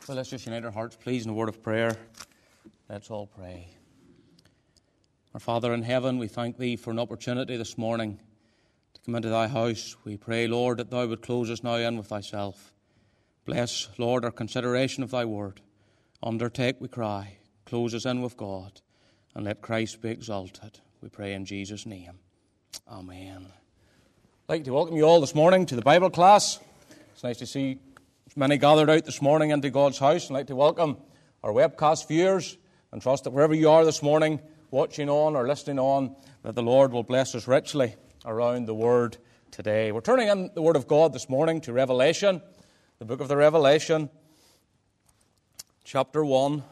Well, let's just unite our hearts, please, in a word of prayer. Let's all pray. Our Father in heaven, we thank Thee for an opportunity this morning to come into Thy house. We pray, Lord, that Thou would close us now in with Thyself. Bless, Lord, our consideration of Thy word. Undertake, we cry. Close us in with God, and let Christ be exalted. We pray in Jesus' name. Amen. I'd like to welcome you all this morning to the Bible class. It's nice to see many gathered out this morning into God's house. I'd like to welcome our webcast viewers and trust that wherever you are this morning, watching on or listening on, that the Lord will bless us richly around the Word today. We're turning in the Word of God this morning to Revelation, the book of the Revelation, chapter 1.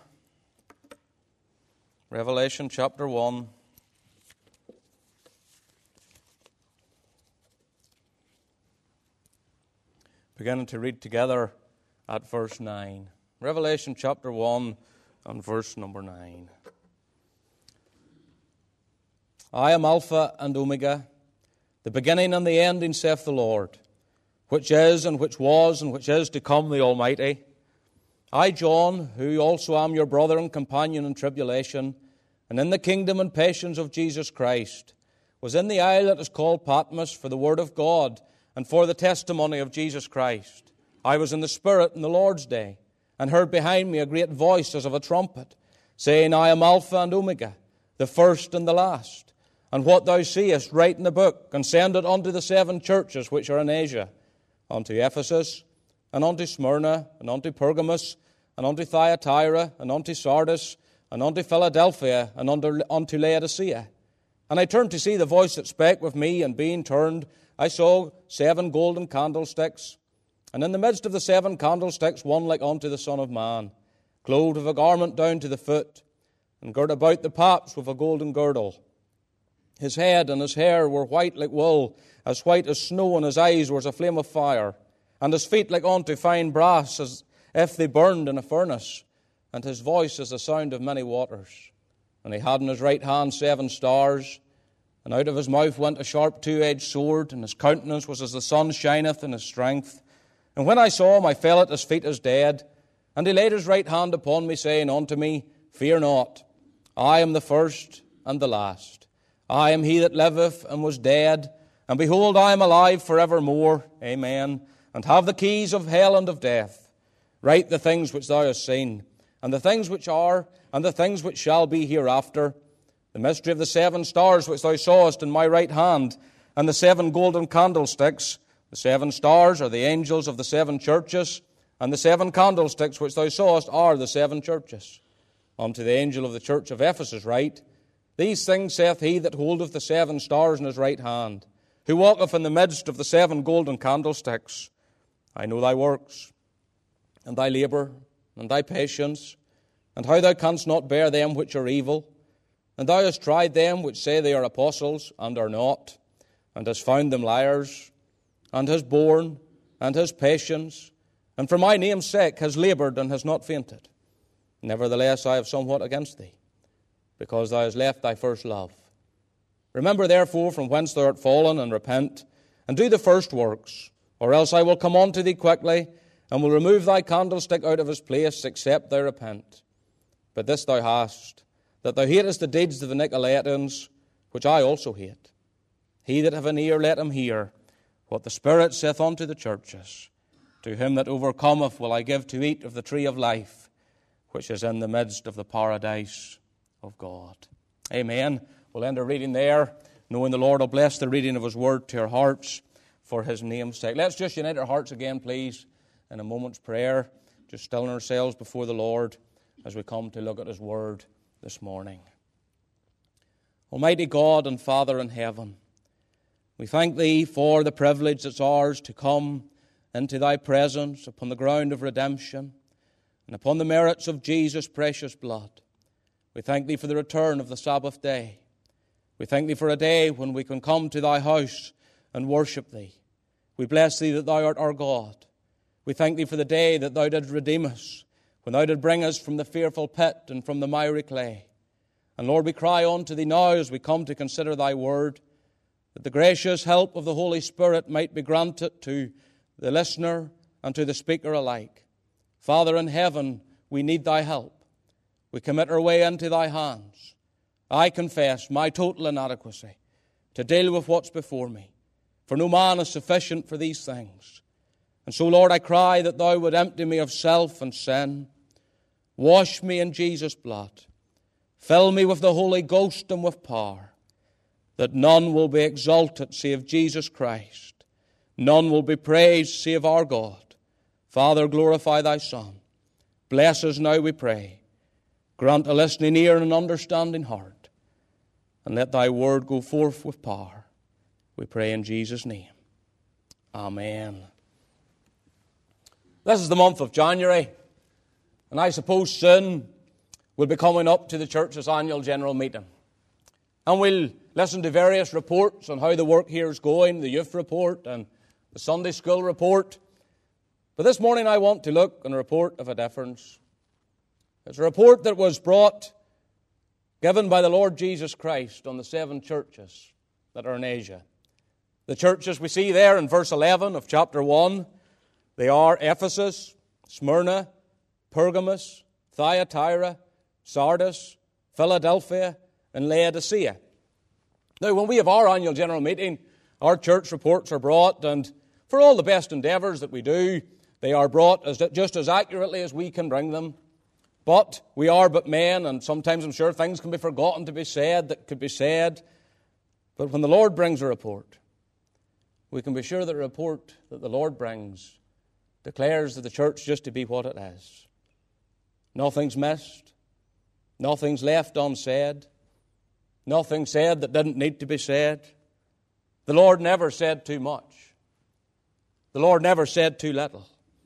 Revelation chapter 1. Beginning to read together at verse 9. Revelation chapter 1 and verse number 9. I am Alpha and Omega, the beginning and the ending, saith the Lord, which is and which was and which is to come, the Almighty. I, John, who also am your brother and companion in tribulation, and in the kingdom and patience of Jesus Christ, was in the isle that is called Patmos for the word of God, and for the testimony of Jesus Christ. I was in the Spirit in the Lord's day, and heard behind me a great voice as of a trumpet, saying, I am Alpha and Omega, the first and the last. And what thou seest, write in the book, and send it unto the 7 churches which are in Asia, unto Ephesus, and unto Smyrna, and unto Pergamos, and unto Thyatira, and unto Sardis, and unto Philadelphia, and unto Laodicea. And I turned to see the voice that spake with me, and being turned, I saw 7 golden candlesticks, and in the midst of the 7 candlesticks one like unto the Son of Man, clothed with a garment down to the foot, and girt about the paps with a golden girdle. His head and his hair were white like wool, as white as snow, and his eyes were as a flame of fire, and his feet like unto fine brass, as if they burned in a furnace, and his voice as the sound of many waters. And he had in his right hand 7 stars, and out of his mouth went a sharp 2-edged sword, and his countenance was as the sun shineth in his strength. And when I saw him, I fell at his feet as dead. And he laid his right hand upon me, saying unto me, Fear not, I am the first and the last. I am he that liveth and was dead, and behold, I am alive forevermore. Amen. And have the keys of hell and of death. Write the things which thou hast seen, and the things which are, and the things which shall be hereafter. The mystery of the 7 stars which thou sawest in my right hand, and the 7 golden candlesticks. The 7 stars are the angels of the 7 churches, and the 7 candlesticks which thou sawest are the 7 churches. Unto the angel of the church of Ephesus write, These things saith he that holdeth the 7 stars in his right hand, who walketh in the midst of the 7 golden candlesticks. I know thy works, and thy labour, and thy patience, and how thou canst not bear them which are evil. And thou hast tried them which say they are apostles, and are not, and hast found them liars, and hast borne, and hast patience, and for my name's sake has laboured, and has not fainted. Nevertheless, I have somewhat against thee, because thou hast left thy first love. Remember therefore from whence thou art fallen, and repent, and do the first works, or else I will come unto thee quickly, and will remove thy candlestick out of his place, except thou repent. But this thou hast, that thou hatest the deeds of the Nicolaitans, which I also hate. He that hath an ear, let him hear what the Spirit saith unto the churches. To him that overcometh will I give to eat of the tree of life, which is in the midst of the paradise of God. Amen. We'll end our reading there, knowing the Lord will bless the reading of His word to our hearts for His name's sake. Let's just unite our hearts again, please, in a moment's prayer, just stilling ourselves before the Lord as we come to look at His word this morning. Almighty God and Father in heaven, we thank Thee for the privilege that's ours to come into Thy presence upon the ground of redemption and upon the merits of Jesus' precious blood. We thank Thee for the return of the Sabbath day. We thank Thee for a day when we can come to Thy house and worship Thee. We bless Thee that Thou art our God. We thank Thee for the day that Thou didst redeem us, when Thou didst bring us from the fearful pit and from the miry clay. And Lord, we cry unto Thee now as we come to consider Thy word, that the gracious help of the Holy Spirit might be granted to the listener and to the speaker alike. Father in heaven, we need thy help. We commit our way into thy hands. I confess my total inadequacy to deal with what's before me, for no man is sufficient for these things. And so, Lord, I cry that thou would empty me of self and sin. Wash me in Jesus' blood. Fill me with the Holy Ghost and with power, that none will be exalted save Jesus Christ. None will be praised save our God. Father, glorify thy Son. Bless us now, we pray. Grant a listening ear and an understanding heart. And let thy word go forth with power. We pray in Jesus' name. Amen. This is the month of January. And I suppose soon we'll be coming up to the church's annual general meeting. And we'll listen to various reports on how the work here is going, the youth report and the Sunday school report. But this morning I want to look on a report of a difference. It's a report that was given by the Lord Jesus Christ on the 7 churches that are in Asia. The churches we see there in verse 11 of chapter 1, they are Ephesus, Smyrna, Pergamos, Thyatira, Sardis, Philadelphia, and Laodicea. Now, when we have our annual general meeting, our church reports are brought, and for all the best endeavours that we do, they are brought just as accurately as we can bring them. But we are but men, and sometimes I'm sure things can be forgotten to be said that could be said. But when the Lord brings a report, we can be sure that the report that the Lord brings declares that the church just to be what it is. Nothing's missed. Nothing's left unsaid. Nothing said that didn't need to be said. The Lord never said too much. The Lord never said too little.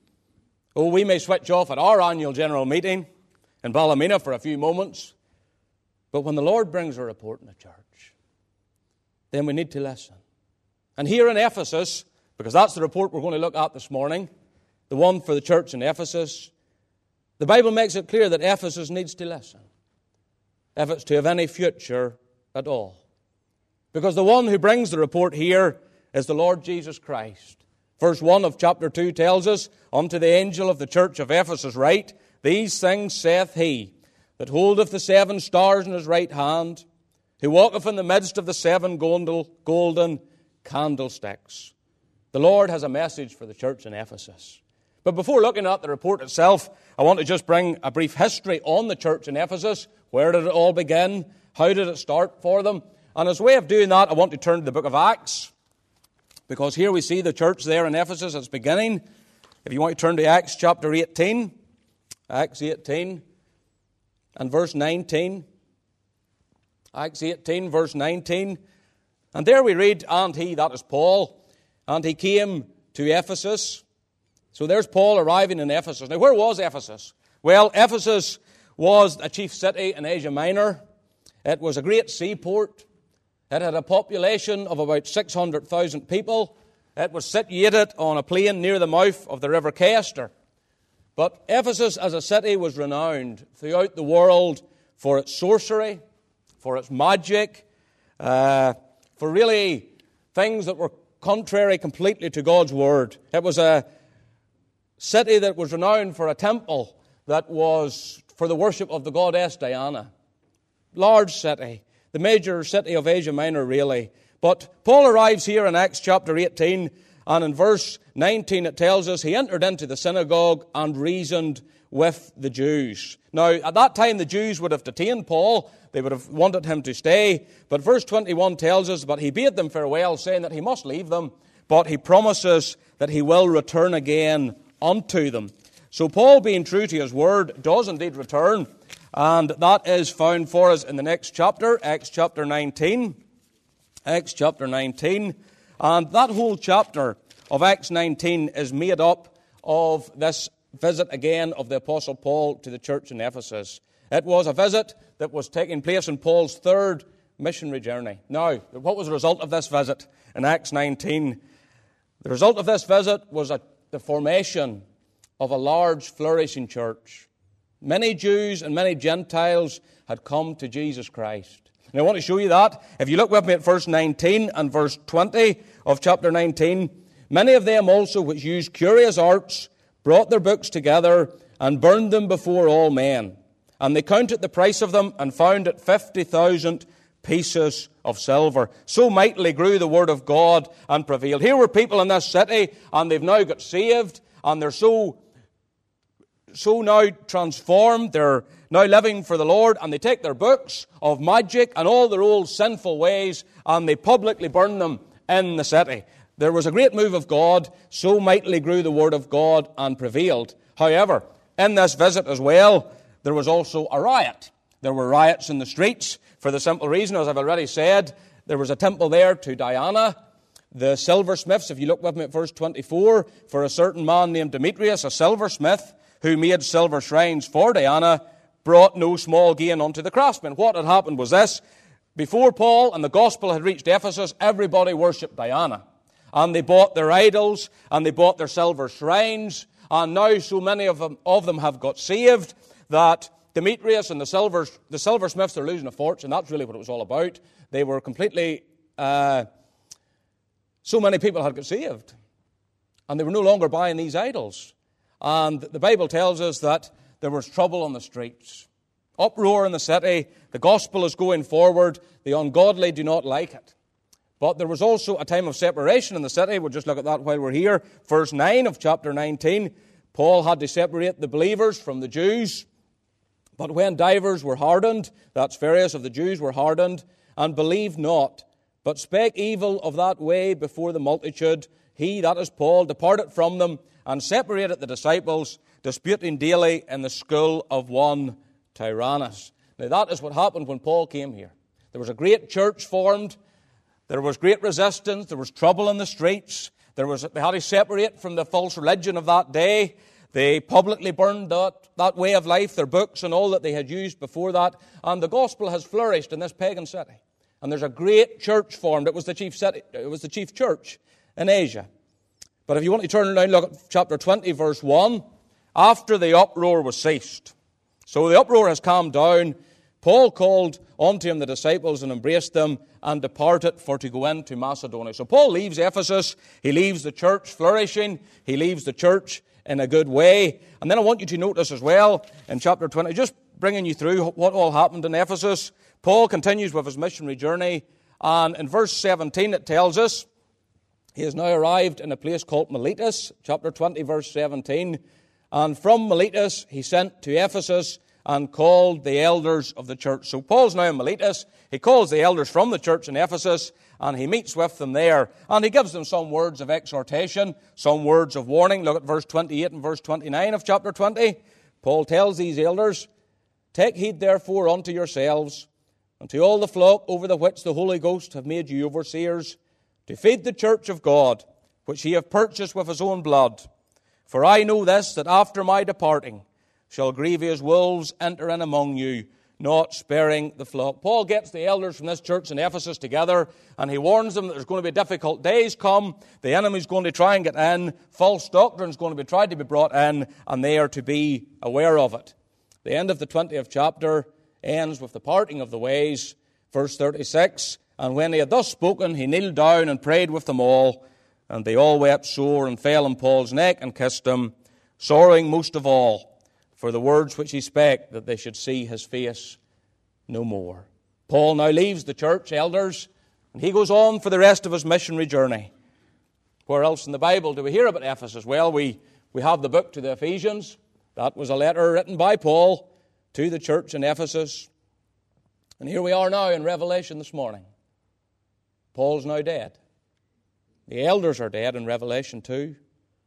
Oh, we may switch off at our annual general meeting in Ballymena for a few moments, but when the Lord brings a report in the church, then we need to listen. And here in Ephesus, because that's the report we're going to look at this morning, the one for the church in Ephesus, the Bible makes it clear that Ephesus needs to listen if it's to have any future at all. Because the one who brings the report here is the Lord Jesus Christ. Verse 1 of chapter 2 tells us, Unto the angel of the church of Ephesus write, These things saith he, that holdeth the 7 stars in his right hand, who walketh in the midst of the 7 golden candlesticks. The Lord has a message for the church in Ephesus. But before looking at the report itself, I want to just bring a brief history on the church in Ephesus. Where did it all begin? How did it start for them? And as a way of doing that, I want to turn to the book of Acts, because here we see the church there in Ephesus at its beginning. If you want to turn to Acts chapter 18, Acts 18 and verse 19. Acts 18, verse 19. And there we read, And he, that is Paul, and he came to Ephesus. So there's Paul arriving in Ephesus. Now, where was Ephesus? Well, Ephesus was a chief city in Asia Minor. It was a great seaport. It had a population of about 600,000 people. It was situated on a plain near the mouth of the river Cayster. But Ephesus as a city was renowned throughout the world for its sorcery, for its magic, for really things that were contrary completely to God's word. It was a city that was renowned for a temple that was for the worship of the goddess Diana. Large city, the major city of Asia Minor, really. But Paul arrives here in Acts chapter 18, and in verse 19 it tells us, He entered into the synagogue and reasoned with the Jews. Now, at that time the Jews would have detained Paul. They would have wanted him to stay. But verse 21 tells us, But he bade them farewell, saying that he must leave them, but he promises that he will return again unto them. So Paul, being true to his word, does indeed return. And that is found for us in the next chapter, Acts chapter 19. Acts chapter 19. And that whole chapter of Acts 19 is made up of this visit again of the Apostle Paul to the church in Ephesus. It was a visit that was taking place in Paul's 3rd missionary journey. Now, what was the result of this visit in Acts 19? The result of this visit was the formation of a large, flourishing church. Many Jews and many Gentiles had come to Jesus Christ. And I want to show you that. If you look with me at verse 19 and verse 20 of chapter 19, many of them also which used curious arts brought their books together and burned them before all men. And they counted the price of them and found it 50,000 pieces of silver. So mightily grew the word of God and prevailed. Here were people in this city, and they've now got saved, and they're so now transformed. They're now living for the Lord, and they take their books of magic and all their old sinful ways, and they publicly burn them in the city. There was a great move of God. So mightily grew the word of God and prevailed. However, in this visit as well, there was also a riot. There were riots in the streets for the simple reason, as I've already said, there was a temple there to Diana. The silversmiths, if you look with me at verse 24, for a certain man named Demetrius, a silversmith, who made silver shrines for Diana, brought no small gain unto the craftsmen. What had happened was this: before Paul and the gospel had reached Ephesus, everybody worshipped Diana. And they bought their idols, and they bought their silver shrines, and now so many of them have got saved that Demetrius and the silversmiths are losing a fortune. That's really what it was all about. They were completely... so many people had got saved, and they were no longer buying these idols. And the Bible tells us that there was trouble on the streets, uproar in the city. The gospel is going forward. The ungodly do not like it. But there was also a time of separation in the city. We'll just look at that while we're here. Verse 9 of chapter 19, Paul had to separate the believers from the Jews. But when divers were hardened, that's various of the Jews were hardened, and believed not, but spake evil of that way before the multitude, he, that is Paul, departed from them, and separated the disciples, disputing daily in the school of one Tyrannus. Now that is what happened when Paul came here. There was a great church formed. There was great resistance. There was trouble in the streets. They had to separate from the false religion of that day. They publicly burned that way of life, their books and all that they had used before that. And the gospel has flourished in this pagan city. And there's a great church formed. It was the chief church in Asia. But if you want to turn around and look at chapter 20, verse 1, after the uproar was ceased. So the uproar has calmed down. Paul called unto him the disciples and embraced them and departed for to go into Macedonia. So Paul leaves Ephesus. He leaves the church flourishing. He leaves the church in a good way. And then I want you to notice as well in chapter 20, just bringing you through what all happened in Ephesus. Paul continues with his missionary journey. And in verse 17 it tells us he has now arrived in a place called Miletus, chapter 20, verse 17. And from Miletus he sent to Ephesus and called the elders of the church. So Paul's now in Miletus. He calls the elders from the church in Ephesus, and he meets with them there. And he gives them some words of exhortation, some words of warning. Look at verse 28 and verse 29 of chapter 20. Paul tells these elders, take heed therefore unto yourselves, and to all the flock over the which the Holy Ghost have made you overseers, to feed the church of God, which he hath purchased with his own blood. For I know this, that after my departing shall grievous wolves enter in among you, not sparing the flock. Paul gets the elders from this church in Ephesus together, and he warns them that there's going to be difficult days come. The enemy's going to try and get in. False doctrine's going to be tried to be brought in, and they are to be aware of it. The end of the 20th chapter ends with the parting of the ways. Verse 36, and when he had thus spoken, he kneeled down and prayed with them all, and they all wept sore and fell on Paul's neck and kissed him, sorrowing most of all for the words which he spake, that they should see his face no more. Paul now leaves the church elders, and he goes on for the rest of his missionary journey. Where else in the Bible do we hear about Ephesus? Well, we have the book to the Ephesians. That was a letter written by Paul to the church in Ephesus. And here we are now in Revelation this morning. Paul's now dead. The elders are dead in Revelation 2.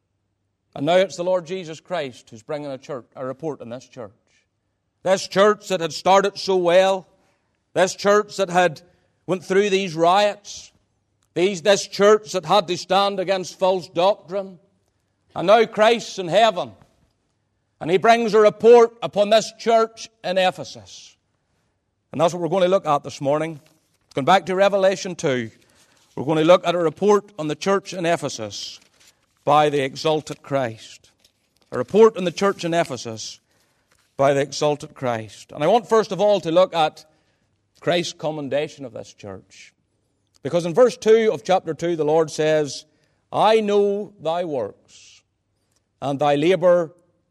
And now it's the Lord Jesus Christ who's bringing a report in this church. This church that had started so well. This church that had went through these riots. This church that had to stand against false doctrine. And now Christ's in heaven. And he brings a report upon this church in Ephesus. And that's what we're going to look at this morning. Going back to Revelation 2. We're going to look at a report on the church in Ephesus by the exalted Christ. A report on the church in Ephesus by the exalted Christ. And I want first of all to look at Christ's commendation of this church. Because in verse 2 of chapter 2 the Lord says, I know thy works, and thy labour,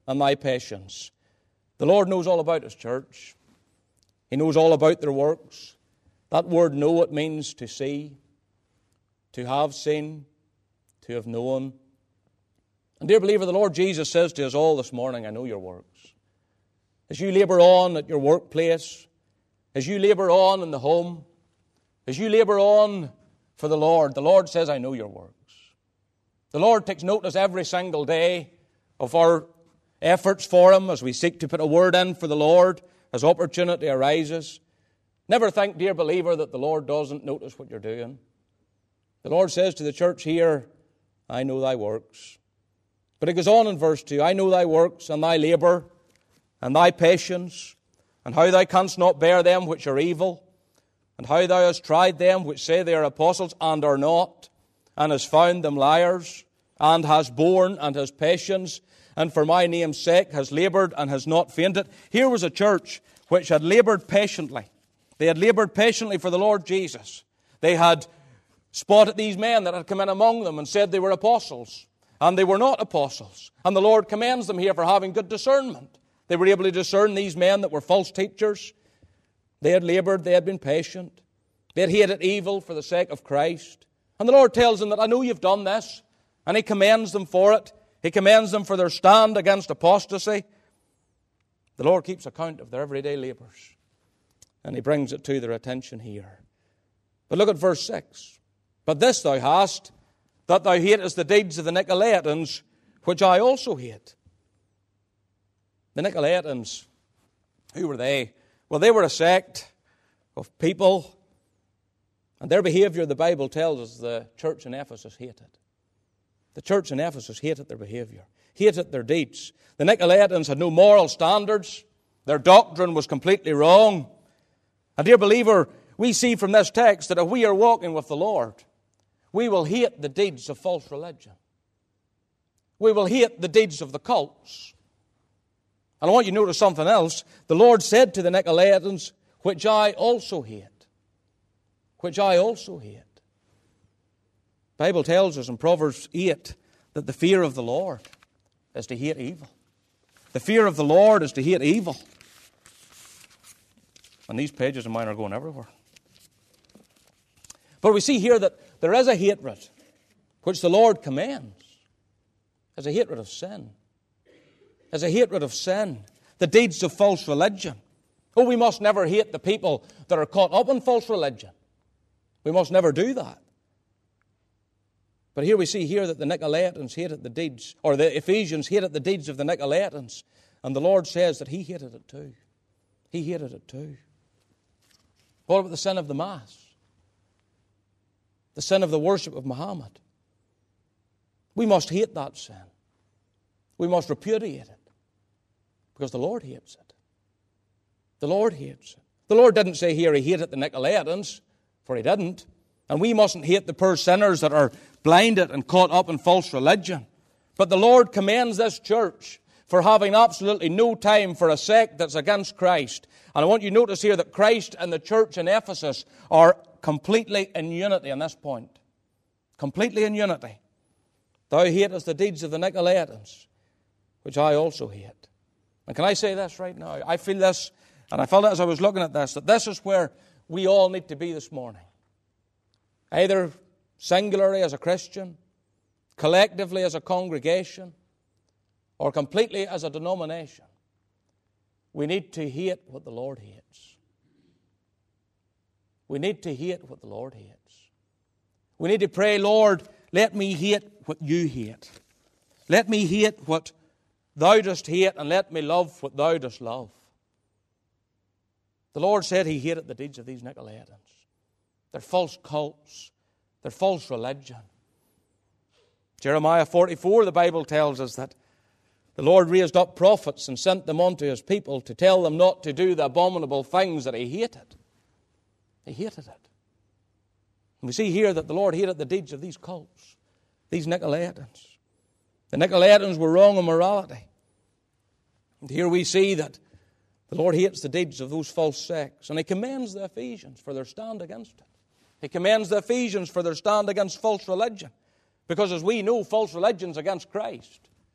and thy patience. The Lord knows all about His church. He knows all about their works. That word know, it means to see, to have seen, to have known. And dear believer, the Lord Jesus says to us all this morning, I know your works. As you labor on at your workplace, as you labor on in the home, as you labor on for the Lord says, I know your works. The Lord takes notice every single day of our efforts for Him as we seek to put a word in for the Lord as opportunity arises. Never think, dear believer, that the Lord doesn't notice what you're doing. The Lord says to the church here, I know thy works. But it goes on in verse 2, I know thy works and thy labour and thy patience, and how thou canst not bear them which are evil, and how thou hast tried them which say they are apostles and are not, and hast found them liars, and hast borne and hast patience, and for my name's sake has laboured and has not fainted. Here was a church which had laboured patiently. They had laboured patiently for the Lord Jesus. They had spotted these men that had come in among them and said they were apostles, and they were not apostles. And the Lord commends them here for having good discernment. They were able to discern these men that were false teachers. They had laboured, they had been patient. They had hated evil for the sake of Christ. And the Lord tells them that I know you've done this. And He commends them for it. He commends them for their stand against apostasy. The Lord keeps account of their everyday labours. And He brings it to their attention here. But look at verse 6. But this thou hast, that thou hatest the deeds of the Nicolaitans, which I also hate. The Nicolaitans, who were they? Well, they were a sect of people, and their behaviour, the Bible tells us, the church in Ephesus hated. The church in Ephesus hated their behaviour, hated their deeds. The Nicolaitans had no moral standards. Their doctrine was completely wrong. And dear believer, we see from this text that if we are walking with the Lord, we will hate the deeds of false religion. We will hate the deeds of the cults. And I want you to notice something else. The Lord said to the Nicolaitans, which I also hate. Which I also hate. The Bible tells us in Proverbs 8 that the fear of the Lord is to hate evil. The fear of the Lord is to hate evil. And these pages of mine are going everywhere. But we see here that there is a hatred which the Lord commends. As a hatred of sin. As a hatred of sin. The deeds of false religion. Oh, we must never hate the people that are caught up in false religion. We must never do that. But here we see here that the Nicolaitans hated the deeds, or the Ephesians hated the deeds of the Nicolaitans. And the Lord says that He hated it too. He hated it too. What about the sin of the Mass? The sin of the worship of Muhammad. We must hate that sin. We must repudiate it. Because the Lord hates it. The Lord hates it. The Lord didn't say here He hated the Nicolaitans, for He didn't. And we mustn't hate the poor sinners that are blinded and caught up in false religion. But the Lord commends this church for having absolutely no time for a sect that's against Christ. And I want you to notice here that Christ and the church in Ephesus are completely in unity on this point. Completely in unity. Thou hatest the deeds of the Nicolaitans, which I also hate. And can I say this right now? I feel this, and I felt it as I was looking at this, that this is where we all need to be this morning. Either singularly as a Christian, collectively as a congregation, or completely as a denomination. We need to hate what the Lord hates. We need to hate what the Lord hates. We need to pray, Lord, let me hate what you hate. Let me hate what thou dost hate, and let me love what thou dost love. The Lord said He hated the deeds of these Nicolaitans. Their false cults, their false religion. Jeremiah 44, the Bible tells us that the Lord raised up prophets and sent them unto His people to tell them not to do the abominable things that He hated. He hated it. And we see here that the Lord hated the deeds of these cults, these Nicolaitans. The Nicolaitans were wrong in morality. And here we see that the Lord hates the deeds of those false sects. And He commends the Ephesians for their stand against it. He commends the Ephesians for their stand against false religion. Because as we know, false religion's against Christ.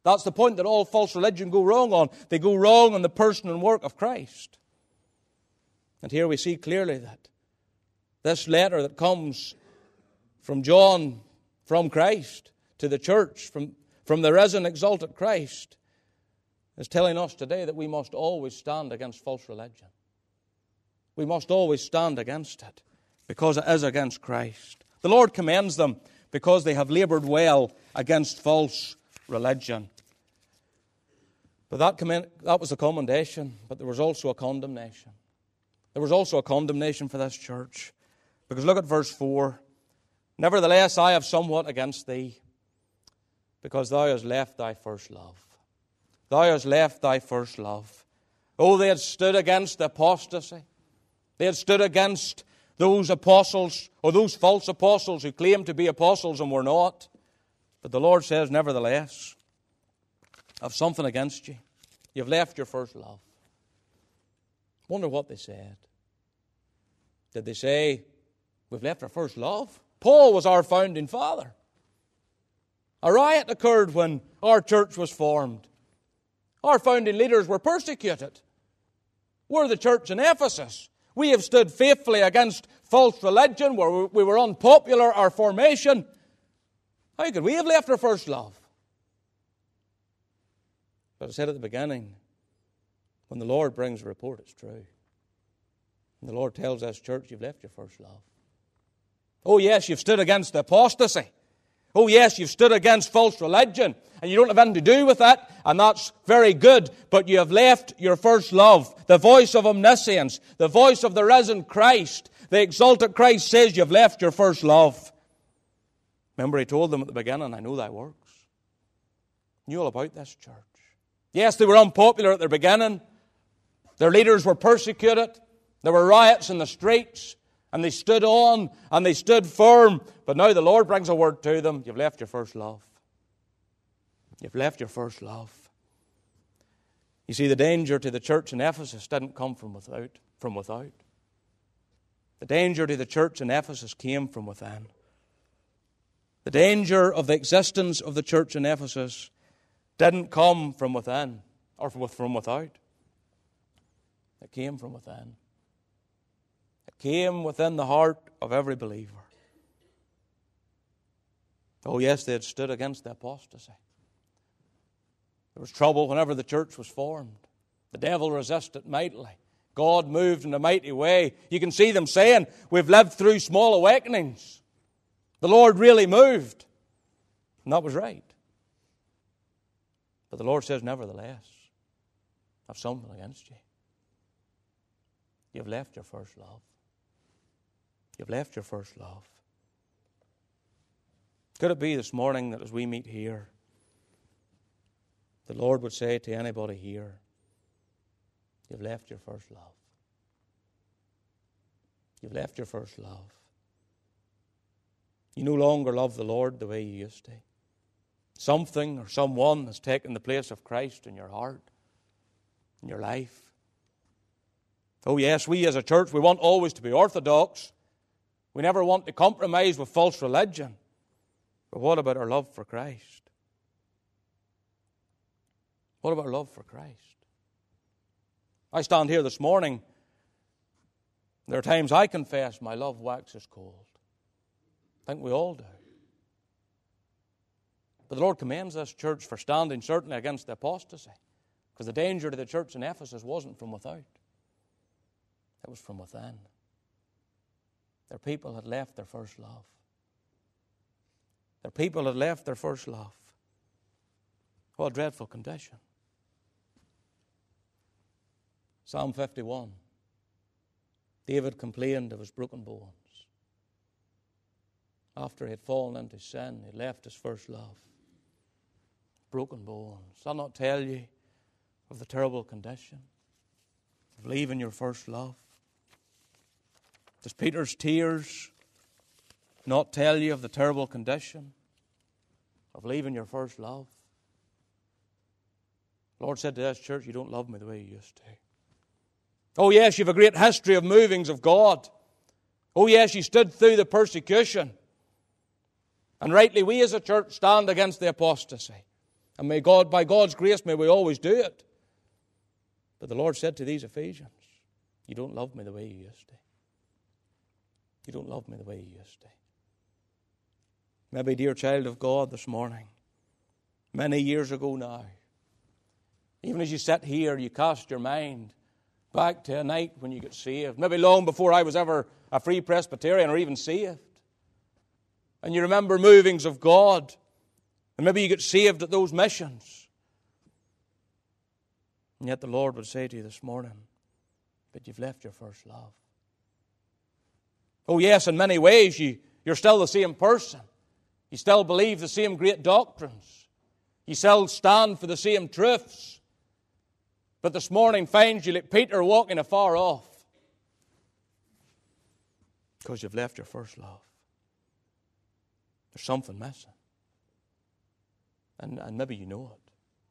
That's the point that all false religion go wrong on. They go wrong on the person and work of Christ. And here we see clearly that this letter that comes from John, from Christ, to the church, from the risen, exalted Christ, is telling us today that we must always stand against false religion. We must always stand against it, because it is against Christ. The Lord commends them because they have labored well against false religion. But that was a commendation, but there was also a condemnation. There was also a condemnation for this church. Because look at verse 4. Nevertheless, I have somewhat against thee, because thou hast left thy first love. Thou hast left thy first love. Oh, they had stood against apostasy. They had stood against those apostles, or those false apostles who claimed to be apostles and were not. But the Lord says, nevertheless, I have something against you. You've left your first love. Wonder what they said. Did they say, we've left our first love? Paul was our founding father. A riot occurred when our church was formed. Our founding leaders were persecuted. We're the church in Ephesus. We have stood faithfully against false religion where we were unpopular, our formation. How could we have left our first love? But I said at the beginning, when the Lord brings a report, it's true. And the Lord tells us, church, you've left your first love. Oh yes, you've stood against apostasy. Oh yes, you've stood against false religion. And you don't have anything to do with that. And that's very good. But you have left your first love. The voice of omniscience. The voice of the risen Christ. The exalted Christ says you've left your first love. Remember, he told them at the beginning, I know thy works. Knew all about this church. Yes, they were unpopular at the beginning. Their leaders were persecuted. There were riots in the streets. And they stood on and they stood firm. But now the Lord brings a word to them. You've left your first love. You've left your first love. You see, the danger to the church in Ephesus didn't come from without. The danger to the church in Ephesus came from within. The danger of the existence of the church in Ephesus didn't come from within or from without. It came from within. It came within the heart of every believer. Oh yes, they had stood against the apostasy. There was trouble whenever the church was formed. The devil resisted mightily. God moved in a mighty way. You can see them saying, we've lived through small awakenings. The Lord really moved. And that was right. But the Lord says, nevertheless, I have something against you. You've left your first love. You've left your first love. Could it be this morning that as we meet here, the Lord would say to anybody here, you've left your first love. You've left your first love. You no longer love the Lord the way you used to. Something or someone has taken the place of Christ in your heart, in your life. Oh yes, we as a church, we want always to be orthodox. We never want to compromise with false religion. But what about our love for Christ? What about our love for Christ? I stand here this morning. There are times I confess my love waxes cold. I think we all do. But the Lord commends this church for standing certainly against the apostasy. Because the danger to the church in Ephesus wasn't from without. It was from within. Their people had left their first love. Their people had left their first love. What a dreadful condition. Psalm 51. David complained of his broken bones. After he had fallen into sin, he left his first love. Broken bones. I'll not tell you of the terrible condition of leaving your first love. Does Peter's tears not tell you of the terrible condition of leaving your first love? The Lord said to this church, you don't love me the way you used to. Oh yes, you have a great history of movings of God. Oh yes, you stood through the persecution. And rightly, we as a church stand against the apostasy. And may God, by God's grace, may we always do it. But the Lord said to these Ephesians, you don't love me the way you used to. You don't love me the way you used to. Maybe, dear child of God, this morning, many years ago now, even as you sit here, you cast your mind back to a night when you got saved. Maybe long before I was ever a Free Presbyterian or even saved. And you remember movings of God. And maybe you got saved at those missions. And yet the Lord would say to you this morning, but you've left your first love. Oh yes, in many ways you're still the same person. You still believe the same great doctrines. You still stand for the same truths. But this morning finds you like Peter walking afar off. Because you've left your first love. There's something missing. And maybe you know it.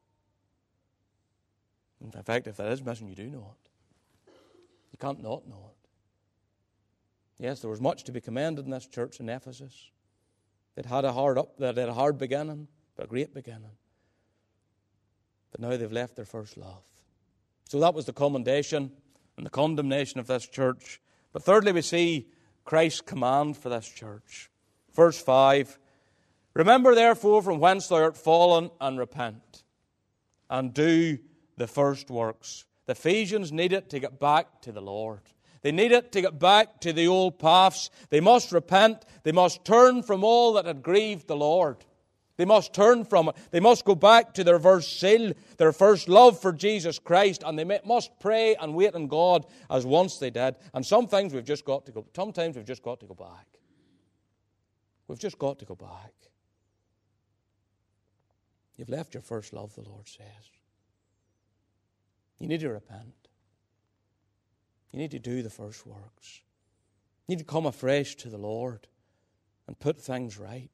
In fact, if that is missing, you do know it. You can't not know it. Yes, there was much to be commended in this church in Ephesus. It had a hard beginning, but a great beginning. But now they've left their first love. So that was the commendation and the condemnation of this church. But thirdly, we see Christ's command for this church. Verse 5, remember therefore from whence thou art fallen, and repent, and do the first works. The Ephesians needed to get back to the Lord. They needed to get back to the old paths. They must repent. They must turn from all that had grieved the Lord. They must turn from it. They must go back to their first zeal, their first love for Jesus Christ, and they must pray and wait on God as once they did. And sometimes we've just got to go. Sometimes we've just got to go back. We've just got to go back. You've left your first love, the Lord says. You need to repent. You need to do the first works. You need to come afresh to the Lord and put things right.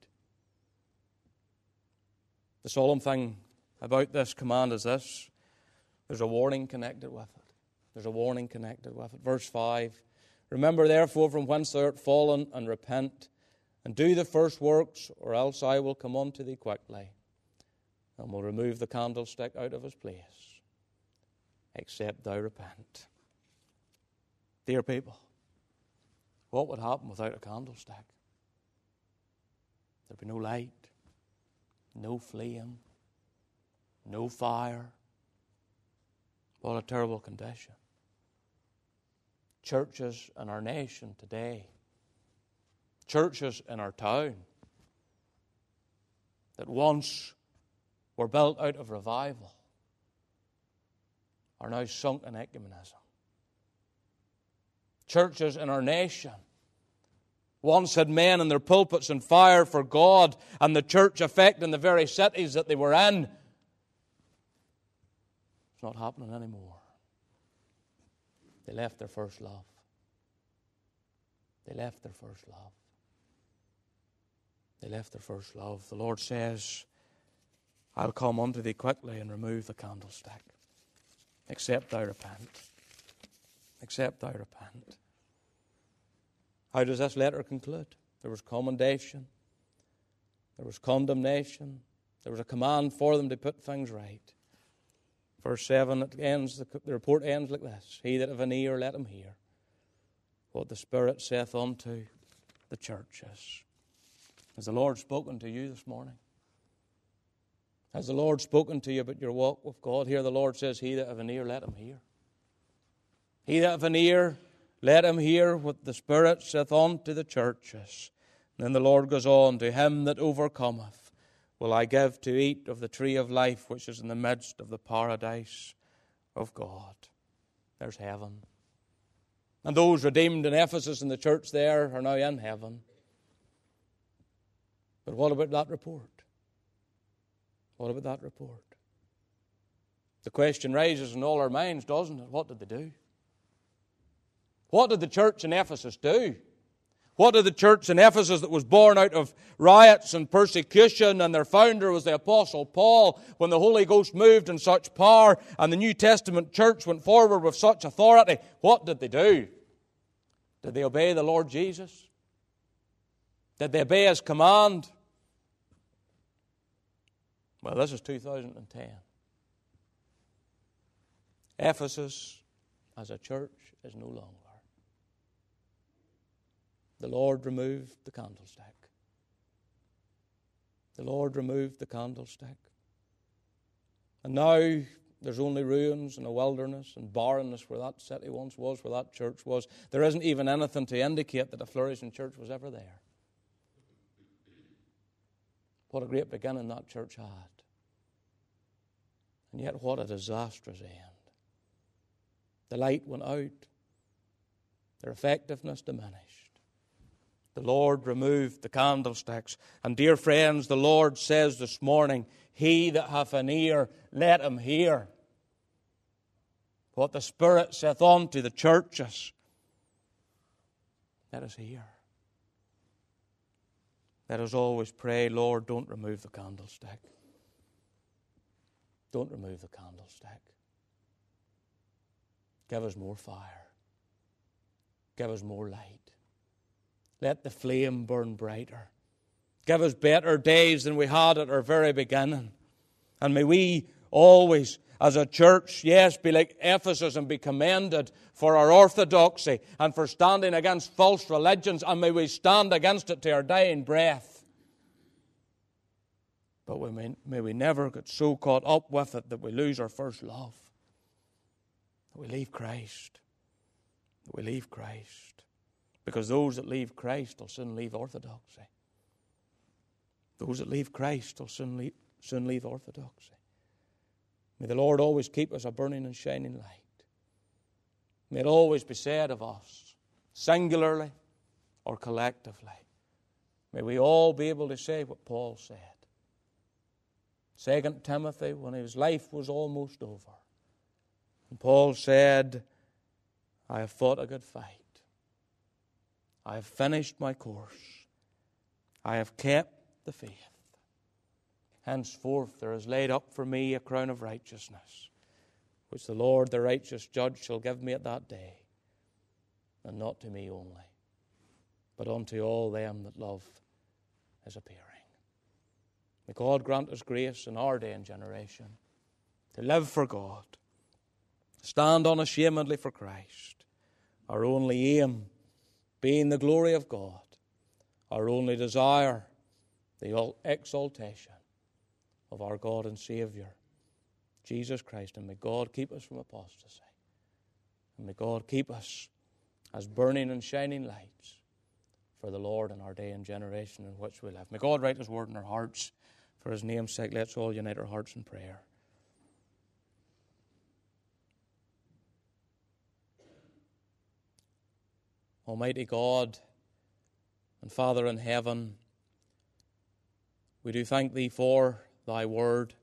The solemn thing about this command is this. There's a warning connected with it. There's a warning connected with it. Verse 5, remember therefore from whence thou art fallen, and repent, and do the first works, or else I will come unto thee quickly, and will remove the candlestick out of his place, except thou repent. Dear people, what would happen without a candlestick? There'd be no light, no flame, no fire. What a terrible condition. Churches in our nation today, churches in our town that once were built out of revival are now sunk in ecumenism. Churches in our nation once had men in their pulpits on fire for God, and the church affecting the very cities that they were in. It's not happening anymore. They left their first love. They left their first love. They left their first love. The Lord says, I'll come unto thee quickly and remove the candlestick, except thou repent. Except thou repent. How does this letter conclude? There was commendation. There was condemnation. There was a command for them to put things right. Verse 7, the report ends like this. He that hath an ear, let him hear what the Spirit saith unto the churches. Has the Lord spoken to you this morning? Has the Lord spoken to you about your walk with God? Here the Lord says, he that hath an ear, let him hear. He that hath an ear, let him hear what the Spirit saith unto the churches. And then the Lord goes on, to him that overcometh will I give to eat of the tree of life, which is in the midst of the paradise of God. There's heaven. And those redeemed in Ephesus and the church there are now in heaven. But what about that report? What about that report? The question rises in all our minds, doesn't it? What did they do? What did the church in Ephesus do? What did the church in Ephesus that was born out of riots and persecution, and their founder was the Apostle Paul, when the Holy Ghost moved in such power and the New Testament church went forward with such authority, what did they do? Did they obey the Lord Jesus? Did they obey His command? Well, this is 2010. Ephesus as a church is no longer. The Lord removed the candlestick. The Lord removed the candlestick. And now there's only ruins and a wilderness and barrenness where that city once was, where that church was. There isn't even anything to indicate that a flourishing church was ever there. What a great beginning that church had. And yet what a disastrous end. The light went out. Their effectiveness diminished. The Lord removed the candlesticks. And dear friends, the Lord says this morning, he that hath an ear, let him hear what the Spirit saith unto the churches. Let us hear. Let us always pray, Lord, don't remove the candlestick. Don't remove the candlestick. Give us more fire. Give us more light. Let the flame burn brighter. Give us better days than we had at our very beginning. And may we always, as a church, yes, be like Ephesus and be commended for our orthodoxy and for standing against false religions, and may we stand against it to our dying breath. But may we never get so caught up with it that we lose our first love. That we leave Christ. That we leave Christ. Because those that leave Christ will soon leave orthodoxy. Those that leave Christ will soon leave orthodoxy. May the Lord always keep us a burning and shining light. May it always be said of us, singularly or collectively, may we all be able to say what Paul said. 2 Timothy, when his life was almost over, and Paul said, I have fought a good fight. I have finished my course. I have kept the faith. Henceforth there is laid up for me a crown of righteousness, which the Lord, the righteous judge, shall give me at that day, and not to me only, but unto all them that love his appearing. May God grant us grace in our day and generation to live for God, stand unashamedly for Christ, our only aim being the glory of God, our only desire, the exaltation of our God and Savior, Jesus Christ. And may God keep us from apostasy. And may God keep us as burning and shining lights for the Lord in our day and generation in which we live. May God write his word in our hearts. For his name's sake, let's all unite our hearts in prayer. Almighty God and Father in heaven, we do thank thee for thy word.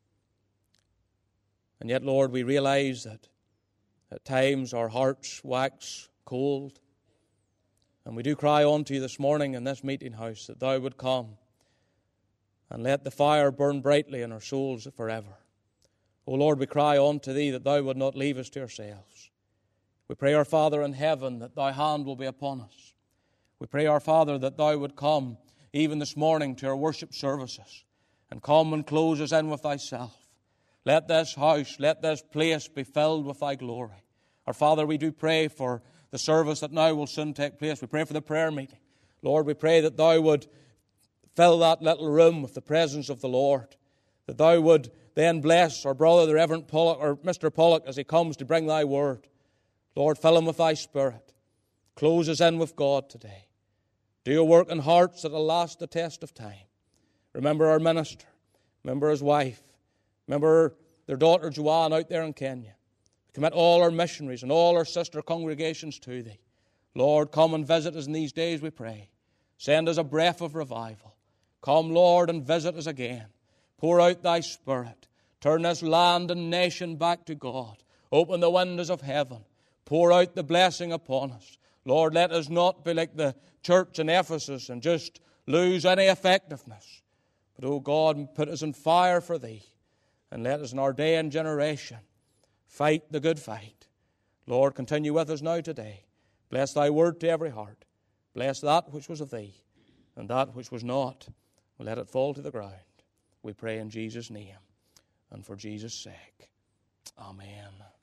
And yet, Lord, we realize that at times our hearts wax cold. And we do cry unto you this morning in this meeting house that thou would come and let the fire burn brightly in our souls forever. O Lord, we cry unto thee that thou would not leave us to ourselves. We pray, our Father in heaven, that thy hand will be upon us. We pray, our Father, that thou would come even this morning to our worship services and come and close us in with thyself. Let this house, let this place be filled with thy glory. Our Father, we do pray for the service that now will soon take place. We pray for the prayer meeting. Lord, we pray that thou would fill that little room with the presence of the Lord, that thou would then bless our brother, the Reverend Pollock, or Mr. Pollock, as he comes to bring thy word. Lord, fill him with thy Spirit. Close us in with God today. Do a work in hearts that will last the test of time. Remember our minister. Remember his wife. Remember their daughter Joanne out there in Kenya. Commit all our missionaries and all our sister congregations to thee. Lord, come and visit us in these days, we pray. Send us a breath of revival. Come, Lord, and visit us again. Pour out thy Spirit. Turn this land and nation back to God. Open the windows of heaven. Pour out the blessing upon us. Lord, let us not be like the church in Ephesus and just lose any effectiveness. But, O God, put us on fire for thee. And let us in our day and generation fight the good fight. Lord, continue with us now today. Bless thy word to every heart. Bless that which was of thee, and that which was not, let it fall to the ground. We pray in Jesus' name and for Jesus' sake. Amen.